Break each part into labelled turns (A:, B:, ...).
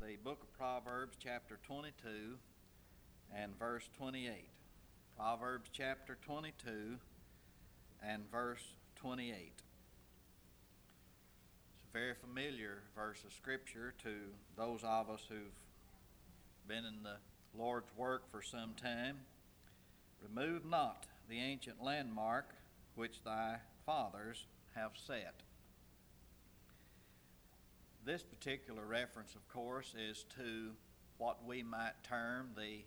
A: the book of Proverbs, chapter 22 and verse 28. Proverbs chapter 22 and verse 28. It's a very familiar verse of Scripture to those of us who've been in the Lord's work for some time. Remove not the ancient landmark which thy fathers have set. This particular reference, of course, is to what we might term the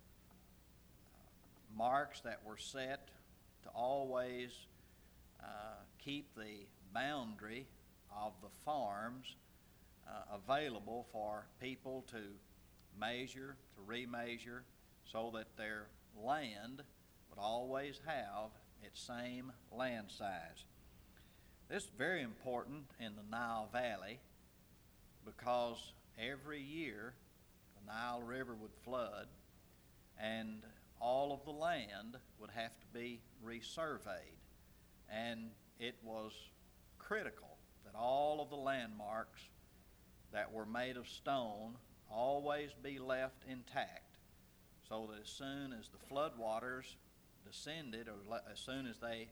A: marks that were set to always keep the boundary of the farms available for people to measure, to remeasure, so that their land would always have its same land size. This is very important in the Nile Valley because every year the Nile River would flood and all of the land would have to be resurveyed. And it was critical that all of the landmarks that were made of stone always be left intact, so that as soon as the floodwaters descended, or as soon as they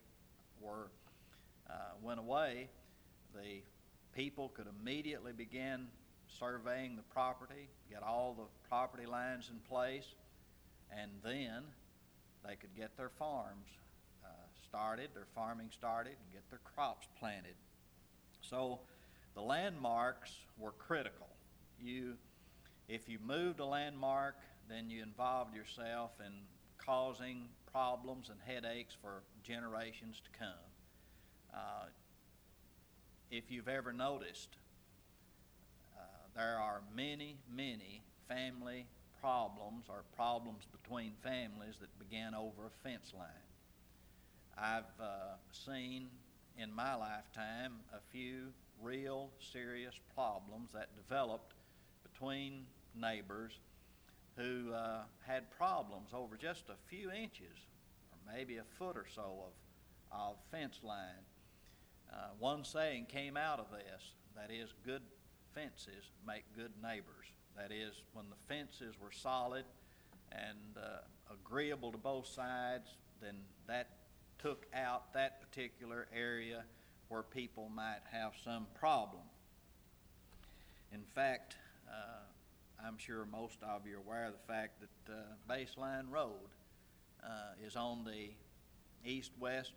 A: went away, the people could immediately begin surveying the property, get all the property lines in place, and then they could get their farms started, their farming started, and get their crops planted. So the landmarks were critical. If you moved a landmark, then you involved yourself in causing problems and headaches for generations to come. If you've ever noticed, there are many, many family problems or problems between families that began over a fence line. I've seen in my lifetime a few real serious problems that developed between neighbors who had problems over just a few inches or maybe a foot or so of fence line. One saying came out of this, that is, good fences make good neighbors. That is, when the fences were solid and agreeable to both sides, then that took out that particular area where people might have some problem. In fact, I'm sure most of you are aware of the fact that Baseline Road is on the east-west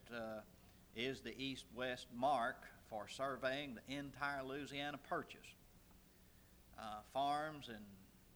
A: mark for surveying the entire Louisiana Purchase. Farms in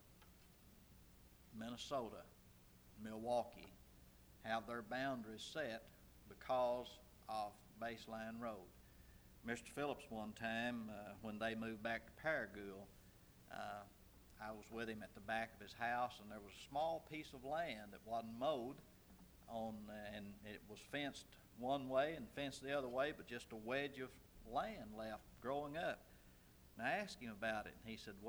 A: Minnesota, Milwaukee, have their boundaries set because of Baseline Road. Mr. Phillips one time, when they moved back to Paragould, I was with him at the back of his house, and there was a small piece of land that wasn't mowed on, and it was fenced one way and fenced the other way, but just a wedge of land left growing up. And I asked him about it, and he said,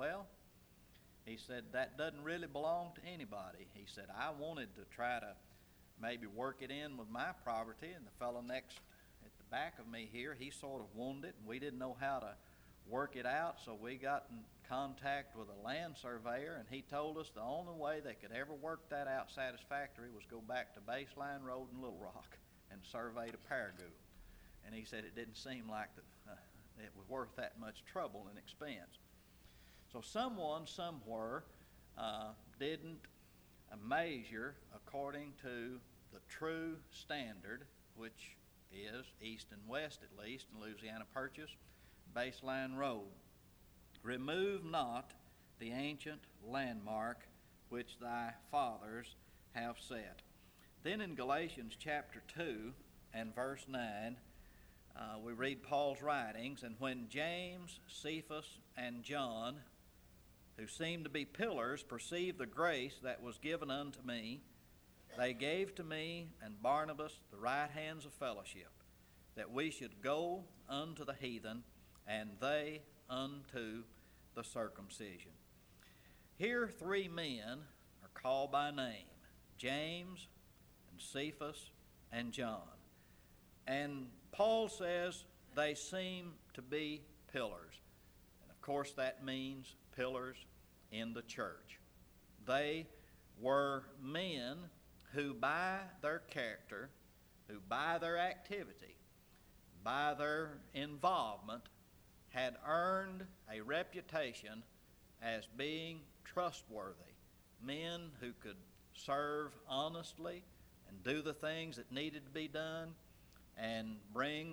A: that doesn't really belong to anybody. He said, I wanted to try to maybe work it in with my property, and the fellow next at the back of me here, he sort of wanted it, and we didn't know how to work it out, so we got in contact with a land surveyor, and he told us the only way they could ever work that out satisfactorily was go back to Baseline Road in Little Rock and survey to Paragould. And he said it didn't seem like it was worth that much trouble and expense. So someone somewhere didn't measure according to the true standard, which is east and west at least in Louisiana Purchase, Baseline Road. Remove not the ancient landmark which thy fathers have set. Then in Galatians chapter 2 and verse 9, we read Paul's writings, and when James, Cephas, and John, who seemed to be pillars, perceived the grace that was given unto me, they gave to me and Barnabas the right hands of fellowship, that we should go unto the heathen, and they unto the circumcision. Here 3 men are called by name, James and Cephas and John. And Paul says they seem to be pillars. And of course that means pillars in the church. They were men who by their character, who by their activity, by their involvement, had earned a reputation as being trustworthy. Men who could serve honestly and do the things that needed to be done and bring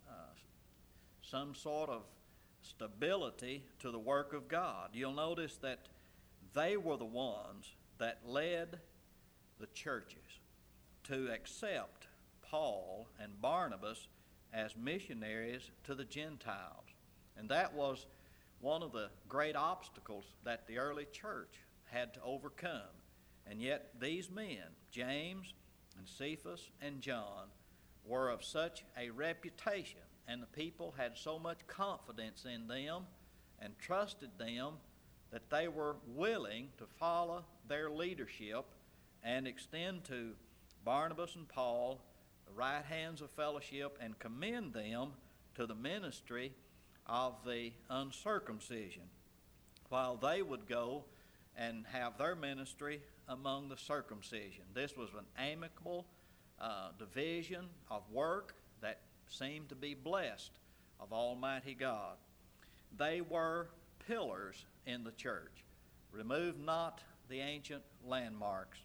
A: some sort of stability to the work of God. You'll notice that they were the ones that led the churches to accept Paul and Barnabas as missionaries to the Gentiles. And that was one of the great obstacles that the early church had to overcome. And yet these men, James and Cephas and John, were of such a reputation, and the people had so much confidence in them and trusted them that they were willing to follow their leadership and extend to Barnabas and Paul the right hands of fellowship and commend them to the ministry of the uncircumcision, while they would go and have their ministry among the circumcision. This was an amicable division of work that seemed to be blessed of Almighty God. They were pillars in the church. Remove not the ancient landmarks.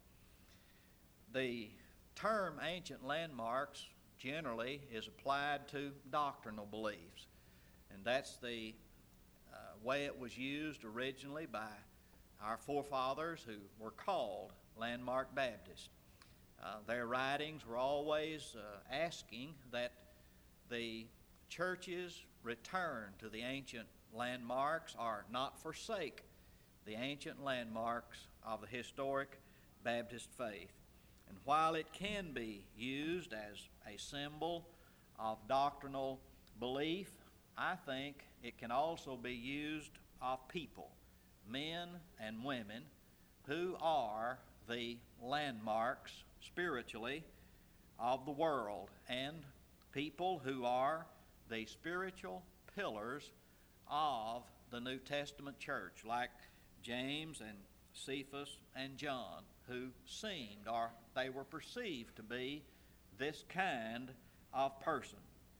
A: The term ancient landmarks generally is applied to doctrinal beliefs, and that's the way it was used originally by our forefathers who were called Landmark Baptists. Their writings were always asking that the churches return to the ancient landmarks or not forsake the ancient landmarks of the historic Baptist faith. And while it can be used as a symbol of doctrinal belief, I think it can also be used of people, men and women, who are the landmarks spiritually of the world, and people who are the spiritual pillars of the New Testament church, like James and Cephas and John, who seemed, or they were perceived to be, this kind of person.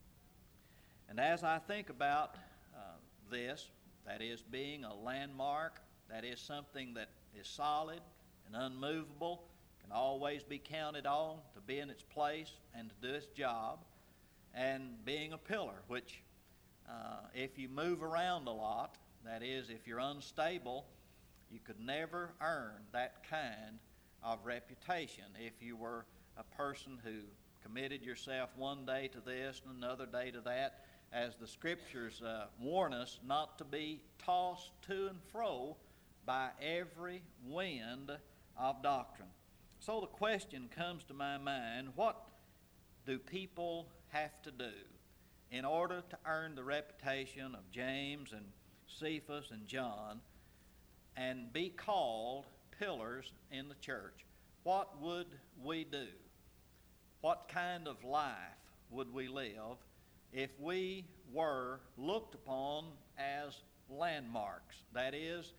A: And as I think about this, that is being a landmark, that is something that is solid and unmovable, can always be counted on to be in its place and to do its job, and being a pillar, which if you move around a lot, that is, if you're unstable, you could never earn that kind of reputation. If you were a person who committed yourself one day to this and another day to that, as the Scriptures warn us not to be tossed to and fro by every wind of doctrine. So the question comes to my mind, what do people have to do in order to earn the reputation of James and Cephas and John and be called pillars in the church? What would we do? What kind of life would we live if we were looked upon as landmarks? That is,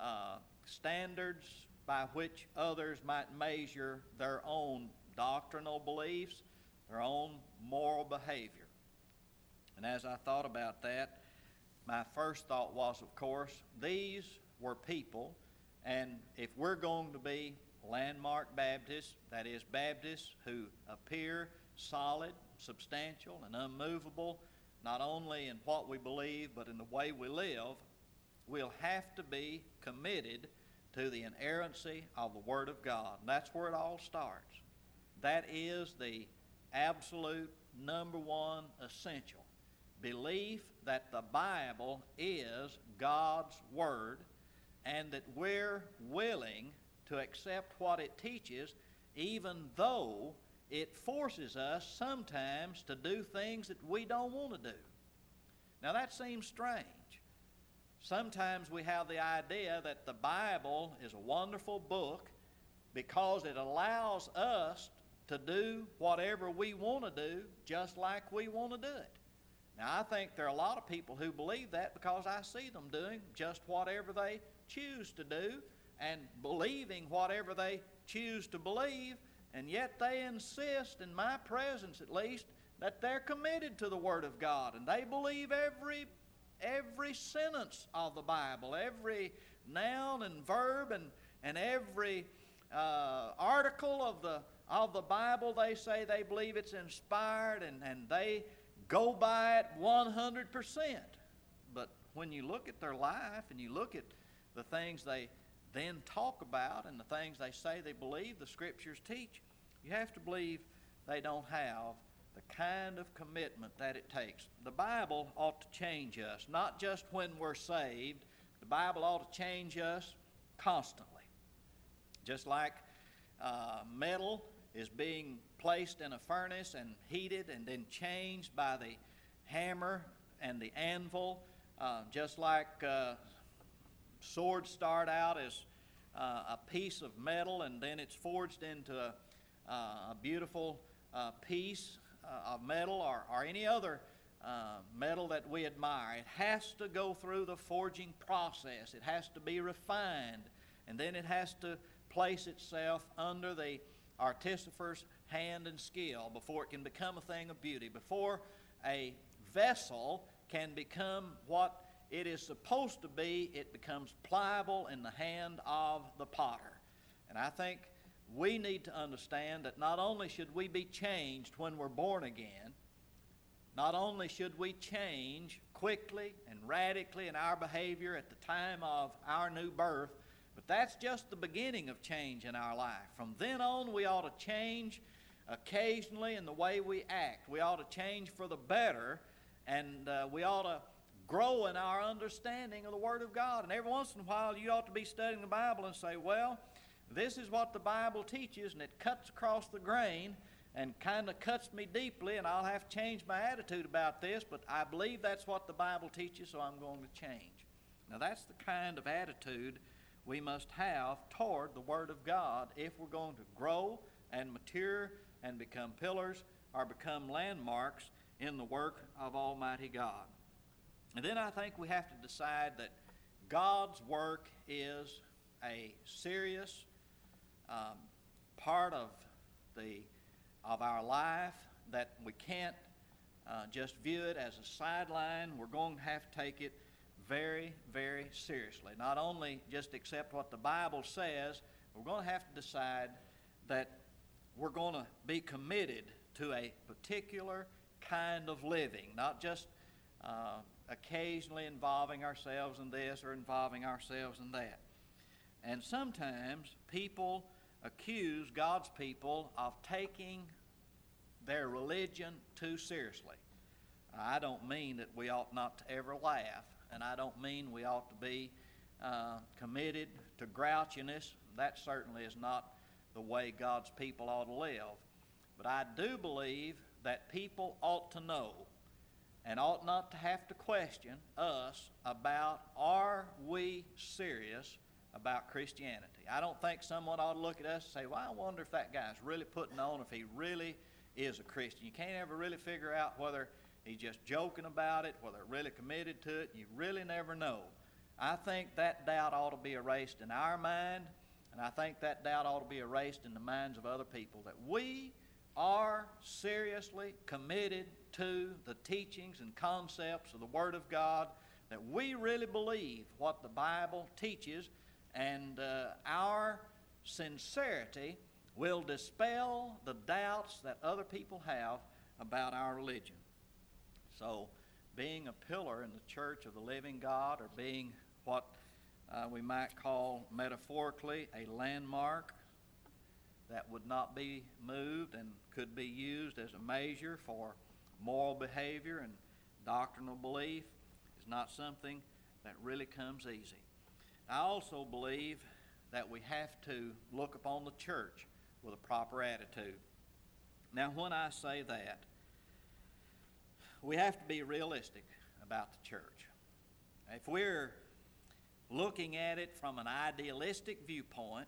A: standards by which others might measure their own doctrinal beliefs, their own moral behavior. And as I thought about that, my first thought was, of course, these were people, and if we're going to be landmark Baptists, that is, Baptists who appear solid, substantial, and unmovable, not only in what we believe, but in the way we live, we'll have to be committed to the inerrancy of the Word of God. And that's where it all starts. That is the absolute number one essential. Belief that the Bible is God's Word, and that we're willing to accept what it teaches, even though it forces us sometimes to do things that we don't want to do. Now that seems strange. Sometimes we have the idea that the Bible is a wonderful book because it allows us to do whatever we want to do just like we want to do it. Now I think there are a lot of people who believe that because I see them doing just whatever they choose to do and believing whatever they choose to believe, and yet they insist, in my presence at least, that they're committed to the Word of God, and they believe every sentence of the Bible, every noun and verb, and every article of the Bible. They say they believe it's inspired, and they go by it 100%. But when you look at their life and you look at the things they then talk about and the things they say they believe the Scriptures teach, you have to believe they don't have the kind of commitment that it takes. The Bible ought to change us, not just when we're saved. The Bible ought to change us constantly. Just like metal is being placed in a furnace and heated and then changed by the hammer and the anvil, just like swords start out as a piece of metal and then it's forged into a beautiful piece of metal or any other metal that we admire. It has to go through the forging process. It has to be refined, and then it has to place itself under the artificer's hand and skill before it can become a thing of beauty, before a vessel can become what it is supposed to be. It becomes pliable in the hand of the potter. And I think we need to understand that not only should we be changed when we're born again, not only should we change quickly and radically in our behavior at the time of our new birth, but that's just the beginning of change in our life. From then on, we ought to change occasionally in the way we act. We ought to change for the better, and we ought to grow in our understanding of the Word of God. And every once in a while, you ought to be studying the Bible and say, well, this is what the Bible teaches, and it cuts across the grain and kind of cuts me deeply, and I'll have to change my attitude about this, but I believe that's what the Bible teaches, so I'm going to change. Now, that's the kind of attitude we must have toward the Word of God if we're going to grow and mature and become pillars or become landmarks in the work of Almighty God. And then I think we have to decide that God's work is a serious part of our life, that we can't just view it as a sideline. We're going to have to take it very, very seriously. Not only just accept what the Bible says, we're going to have to decide that we're going to be committed to a particular kind of living, not just occasionally involving ourselves in this or involving ourselves in that. And sometimes people accuse God's people of taking their religion too seriously. I don't mean that we ought not to ever laugh, and I don't mean we ought to be committed to grouchiness. That certainly is not the way God's people ought to live. But I do believe that people ought to know and ought not to have to question us about, are we serious about Christianity? I don't think someone ought to look at us and say, well, I wonder if that guy's really putting on, if he really is a Christian. You can't ever really figure out whether he's just joking about it, whether they're really committed to it. You really never know. I think that doubt ought to be erased in our mind, and I think that doubt ought to be erased in the minds of other people, that we are seriously committed to the teachings and concepts of the Word of God, that we really believe what the Bible teaches, and our sincerity will dispel the doubts that other people have about our religion. So, being a pillar in the church of the living God, or being what we might call metaphorically a landmark that would not be moved and could be used as a measure for moral behavior and doctrinal belief, is not something that really comes easy. I also believe that we have to look upon the church with a proper attitude. Now, when I say that, we have to be realistic about the church. If we're looking at it from an idealistic viewpoint,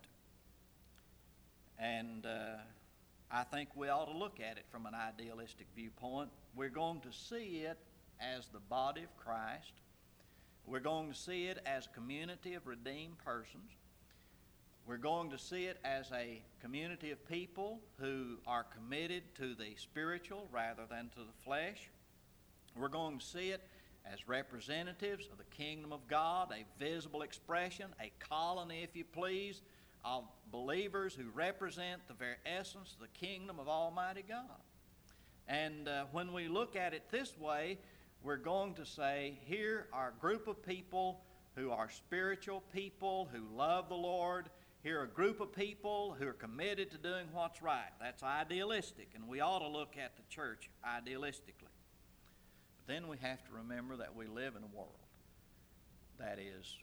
A: and I think we ought to look at it from an idealistic viewpoint, we're going to see it as the body of Christ. We're going to see it as a community of redeemed persons. We're going to see it as a community of people who are committed to the spiritual rather than to the flesh. We're going to see it as representatives of the kingdom of God, a visible expression, a colony, if you please, of believers who represent the very essence of the kingdom of Almighty God. And when we look at it this way, we're going to say, here are a group of people who are spiritual people, who love the Lord. Here are a group of people who are committed to doing what's right. That's idealistic, and we ought to look at the church idealistically. But then we have to remember that we live in a world that is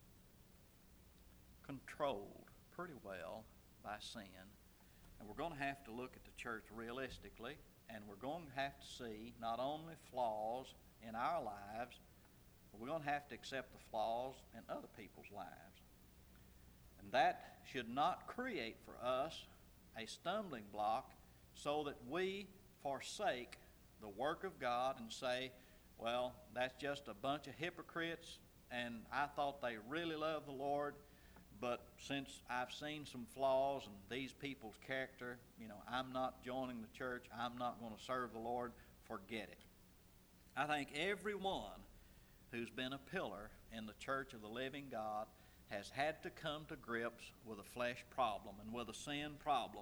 A: controlled pretty well by sin. And we're going to have to look at the church realistically, and we're going to have to see not only flaws in our lives, but we're going to have to accept the flaws in other people's lives. And that should not create for us a stumbling block so that we forsake the work of God and say, well, that's just a bunch of hypocrites, and I thought they really loved the Lord, but since I've seen some flaws in these people's character, I'm not joining the church, I'm not going to serve the Lord, forget it. I think everyone who's been a pillar in the church of the living God has had to come to grips with a flesh problem and with a sin problem.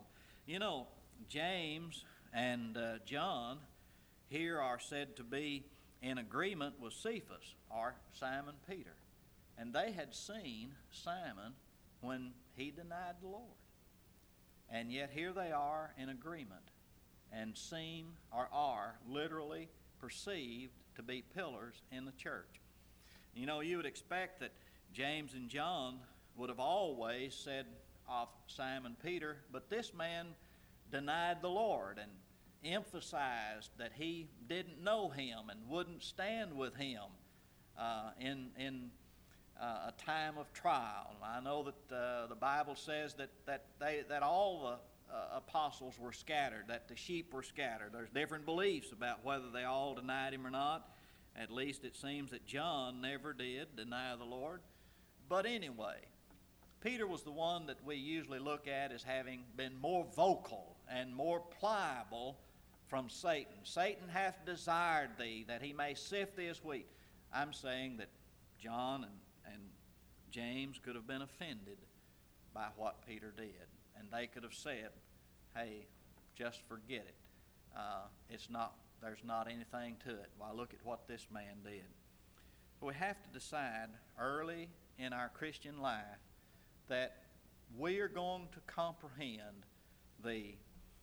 A: James and John here are said to be in agreement with Cephas, or Simon Peter. And they had seen Simon when he denied the Lord. And yet here they are in agreement and seem or are literally perceived to be pillars in the church. You would expect that James and John would have always said of Simon Peter, but this man denied the Lord and emphasized that he didn't know him and wouldn't stand with him in a time of trial. I know that the Bible says that all the apostles were scattered, that the sheep were scattered. There's different beliefs about whether they all denied him or not. At least it seems that John never did deny the Lord. But anyway, Peter was the one that we usually look at as having been more vocal and more pliable from Satan. Satan hath desired thee, that he may sift thee as wheat. I'm saying that John and James could have been offended by what Peter did. And they could have said, hey, just forget it. There's not anything to it. Why, look at what this man did. So we have to decide early in our Christian life that we are going to comprehend the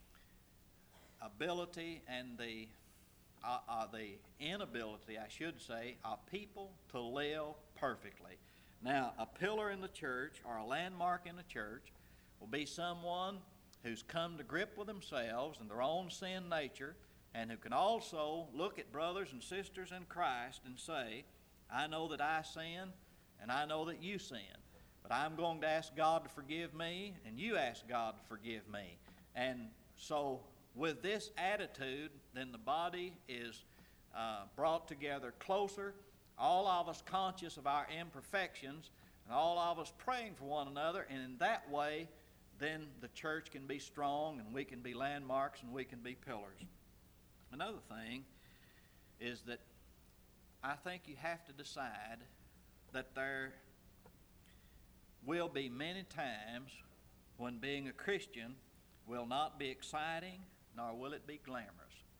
A: ability and the inability, I should say, of people to live perfectly. Now, a pillar in the church or a landmark in the church will be someone who's come to grip with themselves and their own sin nature, and who can also look at brothers and sisters in Christ and say, I know that I sin, and I know that you sin, but I'm going to ask God to forgive me, and you ask God to forgive me. And so with this attitude, then the body is brought together closer, all of us conscious of our imperfections, and all of us praying for one another, and in that way, then the church can be strong, and we can be landmarks, and we can be pillars. Another thing is that I think you have to decide that there will be many times when being a Christian will not be exciting, nor will it be glamorous.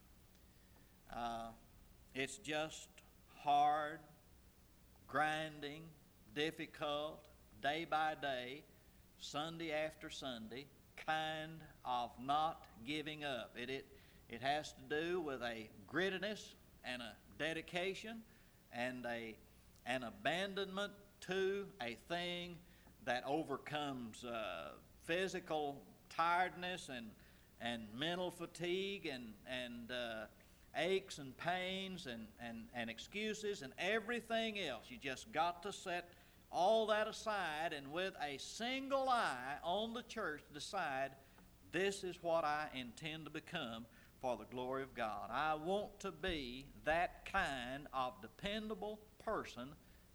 A: It's just hard, grinding, difficult, day by day, Sunday after Sunday, kind of not giving up. It has to do with a grittiness and a dedication and an abandonment to a thing that overcomes physical tiredness and mental fatigue and aches and pains and excuses and everything else. You just got to set all that aside and with a single eye on the church decide, this is what I intend to become for the glory of God. I want to be that kind of dependable person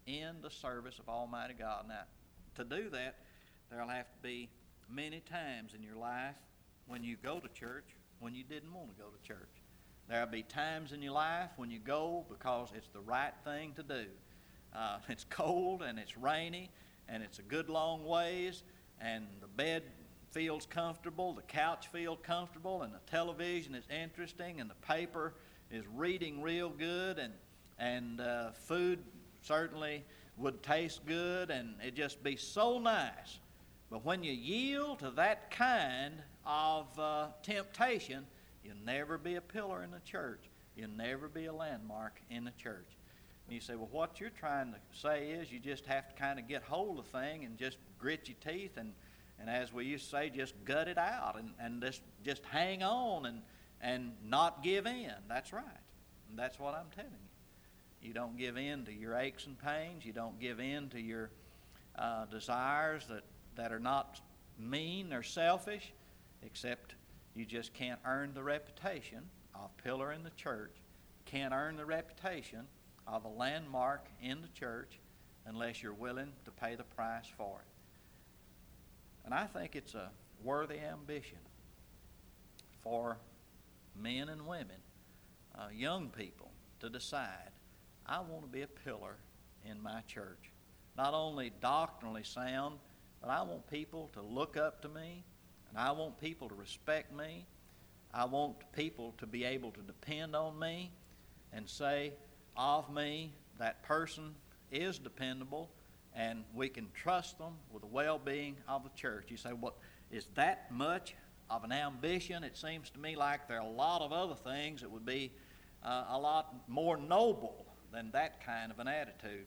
A: in the service of Almighty God. Now, to do that, there'll have to be many times in your life when you go to church when you didn't want to go to church. There'll be times in your life when you go because it's the right thing to do. It's cold and it's rainy and it's a good long ways and the bed feels comfortable, the couch feels comfortable, and the television is interesting and the paper is reading real good, and food certainly would taste good, and it'd just be so nice. But when you yield to that kind of temptation, you'll never be a pillar in the church. You'll never be a landmark in the church. And you say, well, what you're trying to say is you just have to kind of get hold of the thing and just grit your teeth and as we used to say, just gut it out and just hang on and not give in. That's right. And that's what I'm telling you. You don't give in to your aches and pains. You don't give in to your desires that are not mean or selfish, except you just can't earn the reputation of pillar in the church. Can't earn the reputation of a landmark in the church unless you're willing to pay the price for it. And I think it's a worthy ambition for men and women, young people, to decide, I want to be a pillar in my church. Not only doctrinally sound, but I want people to look up to me, and I want people to respect me. I want people to be able to depend on me and say of me, that person is dependable, and we can trust them with the well-being of the church. You say, well, is that much of an ambition? It seems to me like there are a lot of other things that would be a lot more noble than that kind of an attitude.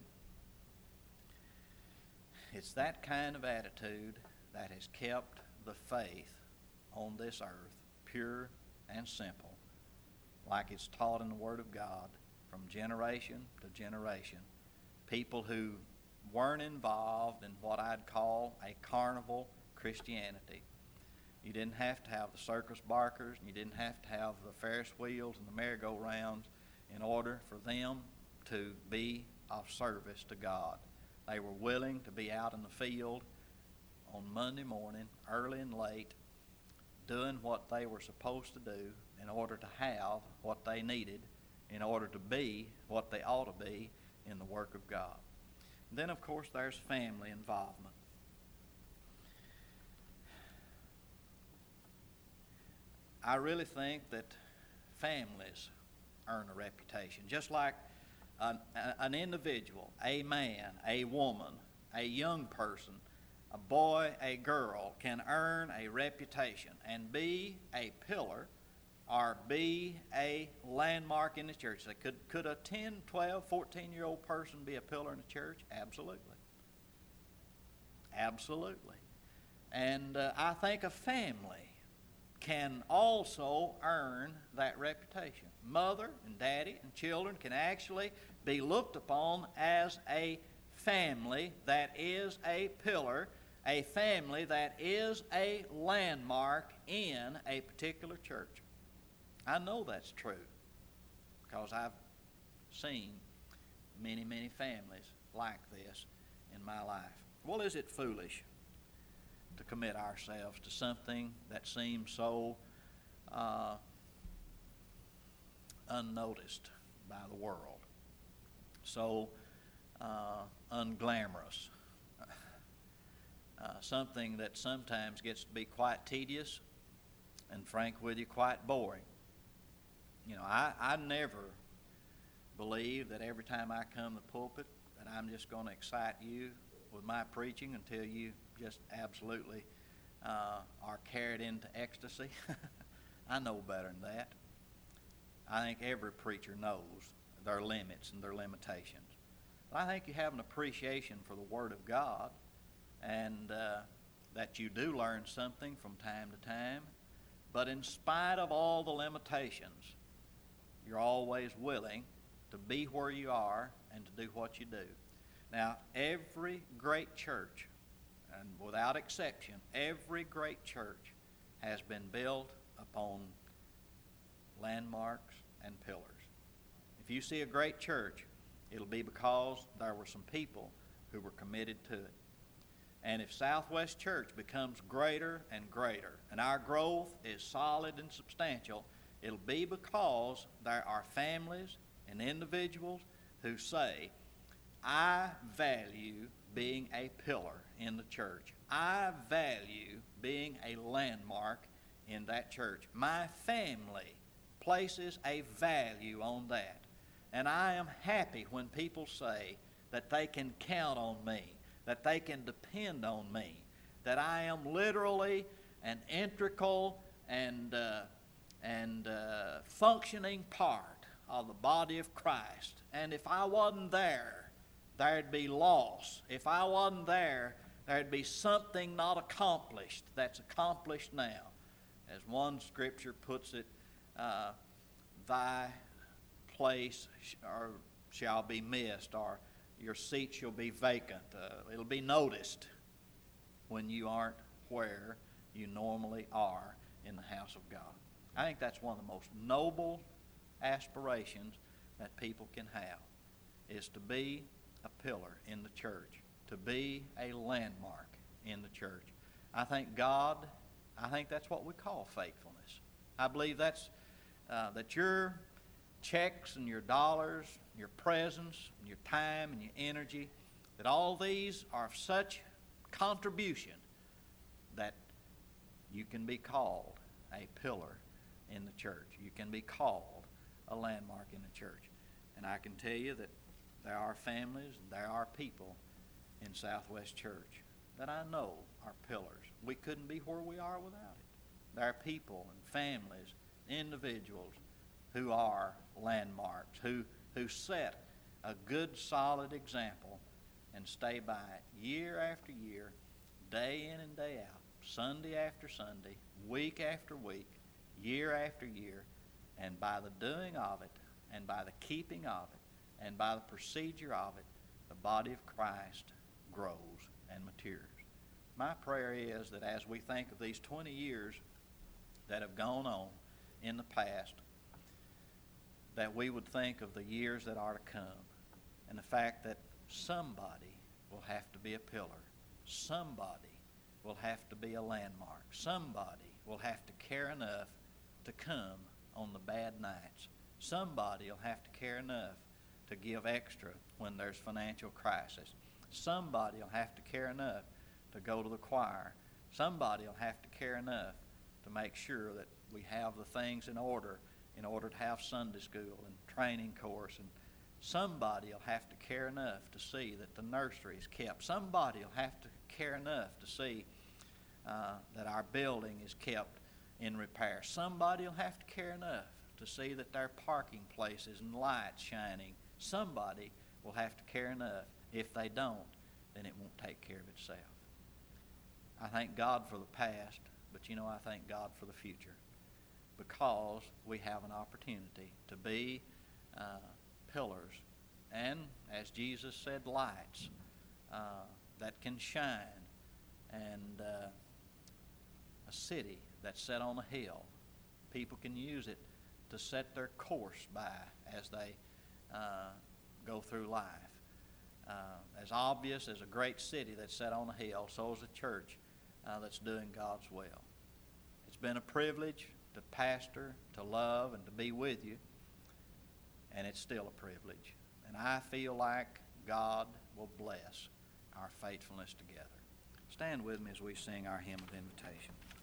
A: It's that kind of attitude that has kept the faith on this earth pure and simple, like it's taught in the Word of God from generation to generation. People who weren't involved in what I'd call a carnival Christianity. You didn't have to have the circus barkers, and you didn't have to have the Ferris wheels and the merry-go-rounds in order for them to be of service to God. They were willing to be out in the field on Monday morning, early and late, doing what they were supposed to do in order to have what they needed, in order to be what they ought to be in the work of God. And then, of course, there's family involvement. I really think that families earn a reputation, just like an individual, a man, a woman, a young person, a boy, a girl can earn a reputation and be a pillar or be a landmark in the church. Could a 10, 12, 14-year-old person be a pillar in the church? Absolutely. Absolutely. And I think a family can also earn that reputation. Mother and daddy and children can actually be looked upon as a family that is a pillar, a family that is a landmark in a particular church. I know that's true because I've seen many, many families like this in my life. Well, is it foolish to commit ourselves to something that seems so unnoticed by the world, so unglamorous, something that sometimes gets to be quite tedious and, frank with you, quite boring? You know, I never believe that every time I come to the pulpit that I'm just going to excite you with my preaching until you just absolutely are carried into ecstasy. I know better than that. I think every preacher knows their limits and their limitations. But I think you have an appreciation for the Word of God, and that you do learn something from time to time. But in spite of all the limitations, you're always willing to be where you are and to do what you do. Now, every great church, and without exception, every great church has been built upon landmarks and pillars. If you see a great church It'll be because there were some people who were committed to it. And if Southwest Church becomes greater and greater, and our growth is solid and substantial, it'll be because there are families and individuals who say, I value being a pillar in the church. I value being a landmark in that church. My family places a value on that. And I am happy when people say that they can count on me, that they can depend on me, that I am literally an integral and functioning part of the body of Christ. And if I wasn't there, there'd be loss. If I wasn't there, there'd be something not accomplished that's accomplished now. As one scripture puts it, thy place shall be missed, or your seat shall be vacant. It'll be noticed when you aren't where you normally are in the house of God. I think that's one of the most noble aspirations that people can have, is to be a pillar in the church, to be a landmark in the church. I think that's what we call faithfulness. I believe that your checks and your dollars, your presence, and your time and your energy, that all these are of such contribution that you can be called a pillar in the church. You can be called a landmark in the church. And I can tell you that there are families and there are people in Southwest Church that I know are pillars. We couldn't be where we are without it. There are people and families, individuals who are landmarks, who set a good, solid example and stay by it year after year, day in and day out, Sunday after Sunday, week after week, year after year, and by the doing of it, and by the keeping of it, and by the procedure of it, the body of Christ grows and matures. My prayer is that as we think of these 20 years that have gone on in the past, that we would think of the years that are to come, and the fact that somebody will have to be a pillar. Somebody will have to be a landmark. Somebody will have to care enough to come on the bad nights. Somebody will have to care enough to give extra when there's financial crisis. Somebody will have to care enough to go to the choir. Somebody will have to care enough to make sure that we have the things in order to have Sunday school and training course. And somebody will have to care enough to see that the nursery is kept. Somebody will have to care enough to see that our building is kept in repair. Somebody will have to care enough to see that there are parking places and lights shining. Somebody will have to care enough. If they don't, then it won't take care of itself. I thank God for the past, but I thank God for the future, because we have an opportunity to be pillars and, as Jesus said, lights that can shine, and a city that's set on a hill. People can use it to set their course by as they go through life. As obvious as a great city that's set on a hill, so is a church that's doing God's will. It's been a privilege to pastor, to love, and to be with you, and it's still a privilege. And I feel like God will bless our faithfulness together. Stand with me as we sing our hymn of invitation.